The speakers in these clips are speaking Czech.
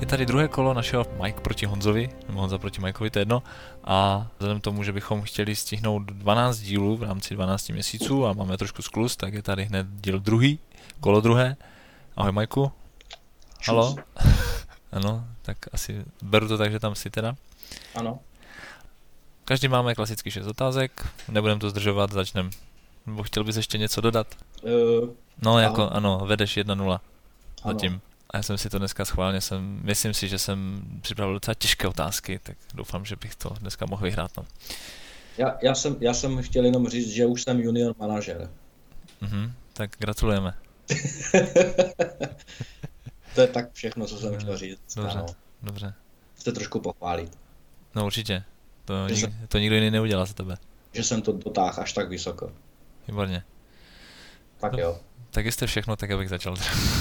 Je tady druhé kolo našeho Mike proti Honzovi, nebo Honza proti Mikeovi, to je jedno. A vzhledem k tomu, že bychom chtěli stihnout 12 dílů v rámci 12 měsíců a máme trošku skluz, tak je tady hned díl druhý, kolo druhé. Ahoj Majku. Halo. Ano, tak asi beru to tak, že tam jsi teda. Ano. Každý máme klasicky 6 otázek, nebudem to zdržovat, začneme. Nebo chtěl bys ještě něco dodat? No, jako ano, vedeš 1-0 zatím. A já jsem si to dneska schválně, myslím si, že jsem připravil docela těžké otázky, tak doufám, že bych to dneska mohl vyhrát. No. Já jsem chtěl jenom říct, že už jsem junior manažer. Tak gratulujeme. To je tak všechno, co jsem chtěl říct. Dobře. Chci trošku pochválit. No určitě. To nikdo jiný neudělá za tebe. Že jsem to dotáhl až tak vysoko. Výborně. Tak jo. Tak jestli všechno, tak abych začal.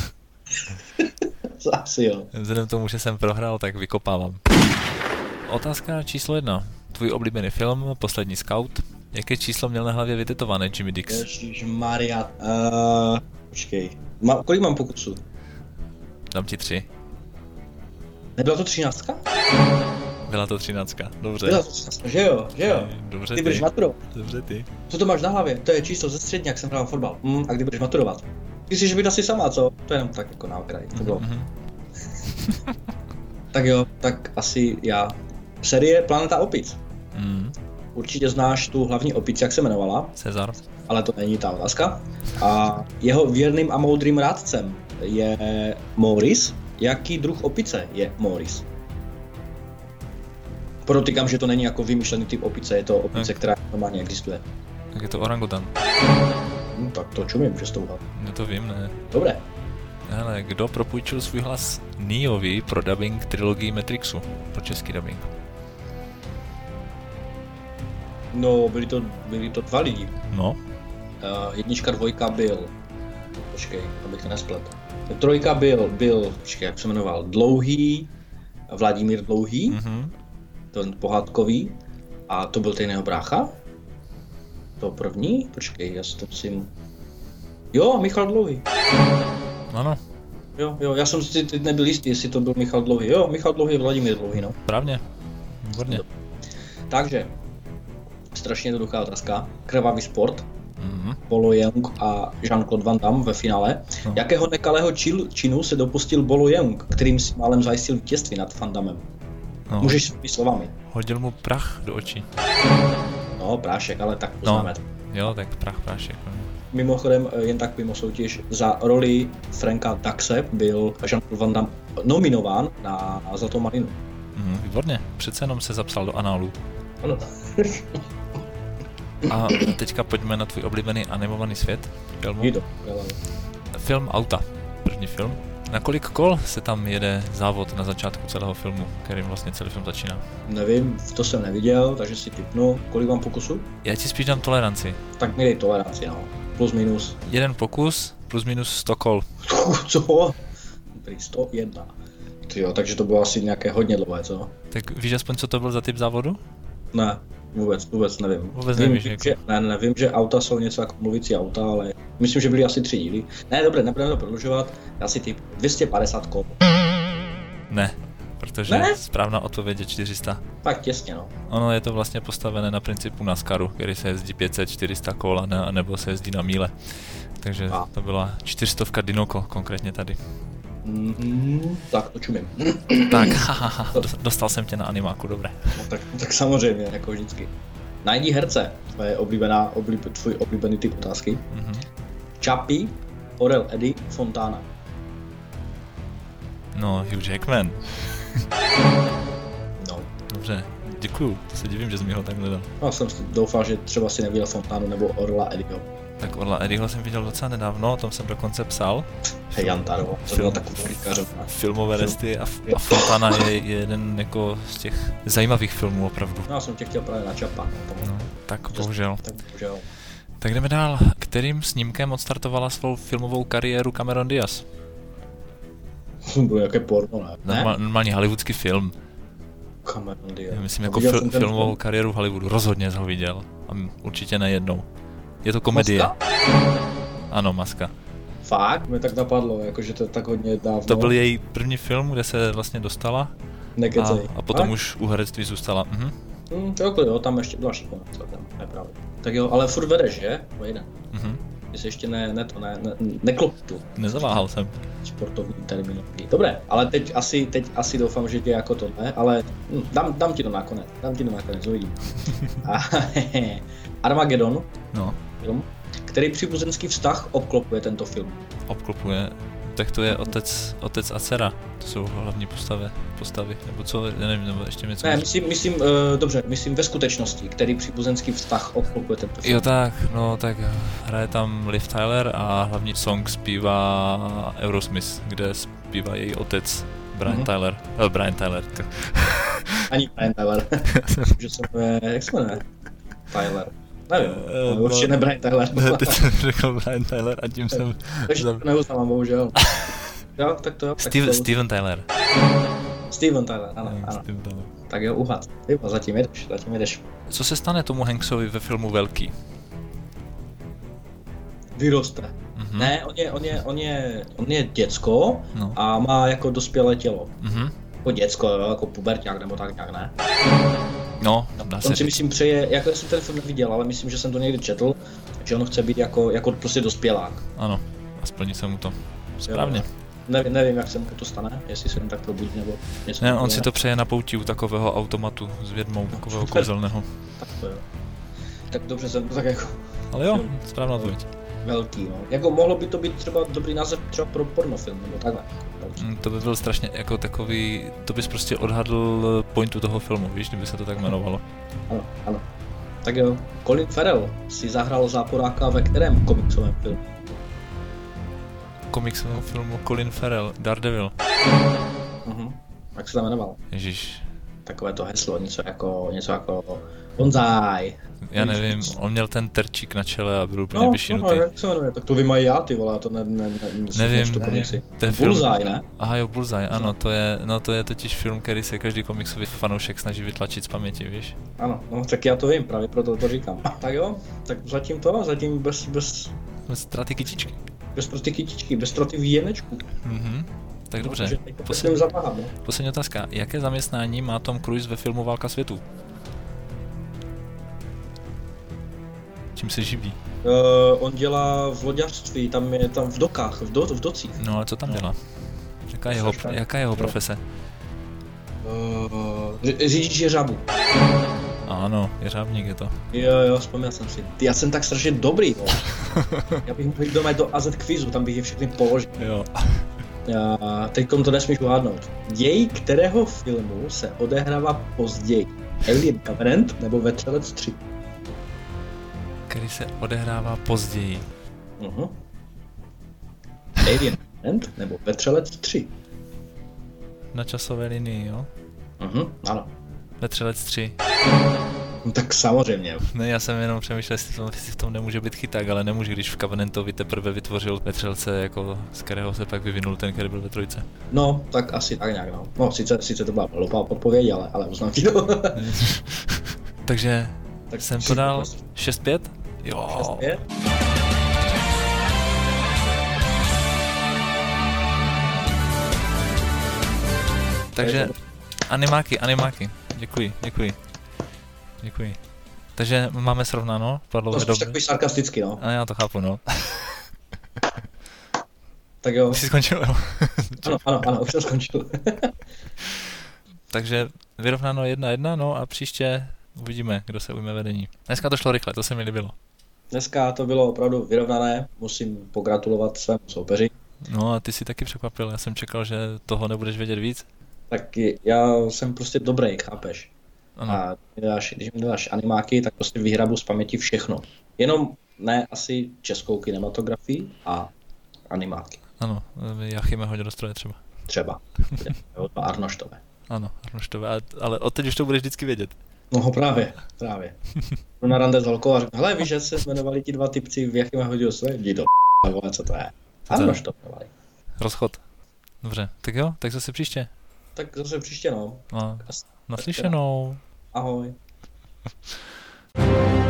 Asi jo. Vzhledem k tomu, že jsem prohrál, tak vykopávám. Otázka číslo 1. Tvůj oblíbený film, Poslední scout. Jaké číslo měl na hlavě vytetované Jimmy Dix? Ježišmarja. Počkej. Kolik mám pokusů? Dám ti 3. Nebyla to 13? Byla to 13. Dobře. Byla to 13, že jo. Dobře ty. Budeš maturovat. Dobře ty. Co to máš na hlavě? To je číslo ze střední, jak jsem hrál fotbal. A kdy budeš maturovat? Ty jsi být asi sama, co? To je jenom tak jako na okraj. To bylo. Tak jo, tak asi já. Série Planeta opic. Určitě znáš tu hlavní opici, jak se jmenovala. Cezar. Ale to není ta otázka. A jeho věrným a moudrým rádcem je Morris. Jaký druh opice je Morris? Podotýkám, že to není jako vymyšlený typ opice, je to opice, která normálně existuje. Tak je to orangutan. Tak to čumím, že to uhal. No to vím, ne. Dobré. Hele, kdo propůjčil svůj hlas Neovi pro dubbing trilogii Matrixu? Pro český dubbing. No, byli to 2 lidi. No. Jednička, dvojka byl... Počkej, abych to nesplet. Trojka byl, počkej, jak se jmenoval? Dlouhý, Vladimír Dlouhý. Ten pohádkový. A to byl ten jeho brácha. To první, počkej, já si to musím... Jo, Michal Dlouhý. Ano. Jo, já jsem si teď nebyl jistý, jestli to byl Michal Dlouhý. Jo, Michal Dlouhý, Vladimír Dlouhý, no. Správně. Výborně. Takže, strašně jednoduchá otázka. Krvavý sport. Bolo Yeung a Jean-Claude Van Damme ve finále. Jakého nekalého činu se dopustil Bolo Yeung, kterým si málem zajistil vítězství nad Van Dammem? Můžeš svými slovami. Hodil mu prach do očí. No, prášek, ale tak poznáme. Jo, tak prášek. Mimochodem, jen tak mimo soutěž, za roli Franka Daxe byl Jean-Claude Van Damme nominován na Zlatou malinu. Výborně, přece jenom se zapsal do análu. Ano. A teďka pojďme na tvůj oblíbený animovaný svět filmu. Film Auta, první film. Na kolik kol se tam jede závod na začátku celého filmu, kterým vlastně celý film začíná? Nevím, to jsem neviděl, takže si tipnu. Kolik mám pokusů? Já ti spíš dám toleranci. Tak mi dej toleranci, no. Plus minus. Jeden pokus, plus minus 100 kol. Co? 101. Jo, takže to bylo asi nějaké hodně dlouhé, co? Tak víš aspoň, co to byl za typ závodu? Ne, vůbec nevím. Vůbec nevíš, Nevím, že auta jsou něco jako mluvící auta, ale myslím, že byly asi 3 díly. Ne, dobré, nebudeme to prodlužovat, asi typ 250 kol. Ne, protože správná odpověď je 400. Tak těsně, no. Ono je to vlastně postavené na principu NASCARu, který se jezdí 500-400 kol, nebo se jezdí na míle. Takže to byla 400 Dinoco konkrétně tady. Tak to čumím. Tak, dostal jsem tě na animáku, dobré. No, tak samozřejmě, jako vždycky. Najdi herce, tvůj oblíbený typ otázky. Chappie, Orel Eddie, Fontana. No, Hugh Jackman. No. Dobře, děkuju, to se divím, že jsi mi ho takhle dal. No, jsem doufal, že třeba si neviděl Fontánu nebo Orla Eddieho. Tak Orla Eddieho jsem viděl docela nedávno, o tom jsem dokonce psal. Hej, Jantaro, to byla taková říkařovna. Filmové resty a Fontana je jeden jako z těch zajímavých filmů opravdu. No, já jsem tě chtěl právě na Chapa. No, tak bohužel. bohužel. Tak jdeme dál. Kterým snímkem odstartovala svou filmovou kariéru Cameron Diaz? Bylo jaké porno, ne? Normální hollywoodský film. Cameron Diaz. Myslím jako filmovou kariéru v Hollywoodu. Rozhodně jsi ho viděl. A určitě nejednou. Je to komedie. Maska? Ano, Maska. Fakt? Mě tak napadlo, jakože to je tak hodně dávno. To byl její první film, kde se vlastně dostala a potom fakt? už u herectví zůstala. Jo, tam ještě byla šikovná celkem, nepravda. Tak jo, ale furt vedeš, že? O jeden. Ty jsi ještě nekloptu. Nezaváhal jsem. Sportovní terminologii. Dobré, ale teď asi doufám, že tě jako tohle, ale dám ti to nakonec, uvidím. Armageddon, film, který příbuzenský vztah obklopuje tento film? Obklopuje, tak to je otec a dcera, to jsou hlavní postavy, nebo co, já nevím, nebo ještě něco. Ne, myslím ve skutečnosti, který příbuzenský vztah obklopuje tento film. Jo tak hraje tam Liv Tyler a hlavní song zpívá Aerosmith, kde zpívá její otec Brian Tyler. Ani Brian Tyler, že se jmenuje, jak se jmenuje? Tyler. Nevím, určitě ne Brian Tyler. Ne, teď jsem řekl Brian Tyler a tím jsem... Takže to neuznávám, bohužel. Jo, tak to jo. Steven Tyler. Steven Tyler, ano. Steven Tyler. Tak jo, uhad. Zatím jedeš. Co se stane tomu Hanksovi ve filmu Velký? Vyroste. Ne, on je děcko a má jako dospělé tělo. Jako děcko, jako puberťák nebo tak nějak, ne? No, dá se on si myslím přeje, jako jsem ten film neviděl, ale myslím, že jsem to někdy četl, že on chce být jako prostě dospělák. Ano, a splní se mu to. Správně. Nevím, jak se mu to stane, jestli se jen tak probudí nebo něco. Ne, on si to přeje na pouti u takového automatu s vědmou, takového kouzelného. Tak to jo. Tak dobře jsem to tak jako... Ale jo, správná odpověď. Velký, no. Jako mohlo by to být třeba dobrý název třeba pro pornofilm, nebo takhle. To by byl strašně jako takový, to bys prostě odhadl pointu toho filmu, víš, kdyby se to tak jmenovalo. Ano. Tak jo, Colin Farrell si zahrál záporáka ve kterém komiksovém filmu? Komiksovém filmu Colin Farrell, Daredevil. Jak se tam jmenoval? Ježíš. Takové to heslo, něco jako Bonzai. Já nevím, on měl ten terčík na čele a byl úplně vyšinutý. Jak se jmenuje? Tak to vy mají já, ty vole, to nevím. Ten Bullseye, ne? Aha jo, Bullseye, ano, to je totiž film, který se každý komiksový fanoušek snaží vytlačit z paměti, víš? Ano, no tak já to vím, právě proto to říkám. Tak jo, tak zatím bez straty kytičky. Bez straty kytičky, bez straty výjemečku. Tak dobře, poslední otázka. Jaké zaměstnání má Tom Cruise ve filmu Válka světů? Čím se živí? On dělá v loďařství, tam je v dokách, v docích. No ale co tam dělá? Jaká je jeho profese? Řidič jeřábu. Ano, jeřábník je to. Jo, vzpomněl jsem si. Já jsem tak strašně dobrý, no. Já bych mohl doma do AZ kvízu, tam bych je všechny položil. Jo. Teďkom to nesmíš uhádnout. Děj kterého filmu se odehrává později? Alien Covenant nebo Vetřelec 3? Který se odehrává později. Alien Covenant nebo Vetřelec 3? Na časové linii, jo? Ano. Vetřelec 3. No tak samozřejmě. Ne, já jsem jenom přemýšlel, jestli v tom nemůže být chyták, ale nemůže, když v Covenantovi teprve vytvořil vetřelce, jako z kterého se pak vyvinul ten, který byl ve trojce. No, tak asi tak nějak, no. No, sice to byla hloupá odpověď, ale uznám ti to. Takže tak jsem podal 6-5? Jo. 6-5? Takže animáky. Děkuji. Takže máme srovnáno, padlo to dobře. Takový sarkasticky, no. A já to chápu, no. Tak jo. Už jsi skončil, jo? Ano, už jsem skončil. Takže vyrovnáno 1-1, no a příště uvidíme, kdo se ujme vedení. Dneska to šlo rychle, to se mi líbilo. Dneska to bylo opravdu vyrovnané, musím pogratulovat svému soupeři. No a ty si taky překvapil, já jsem čekal, že toho nebudeš vědět víc. Tak já jsem prostě dobrý, chápeš? Ano. A když mi dáš animáky, tak prostě vyhrabu z paměti všechno. Jenom ne asi českou kinematografii a animáky. Ano, Jachime hodně do stroje třeba. Třeba. Arnoštové. Ano, Arnoštové, ale odteď už to budeš vždycky vědět. No právě. Jdu na rande s holkou a řeknu, hele, víš, že se jmenovali ti dva typci v Jachime hodně do stroje? Jdi do vole, co to je? Arnoštové. Rozchod. Dobře, tak jo, tak zase příště. Tak zase příště, no. Naslyšenou. Ahoj.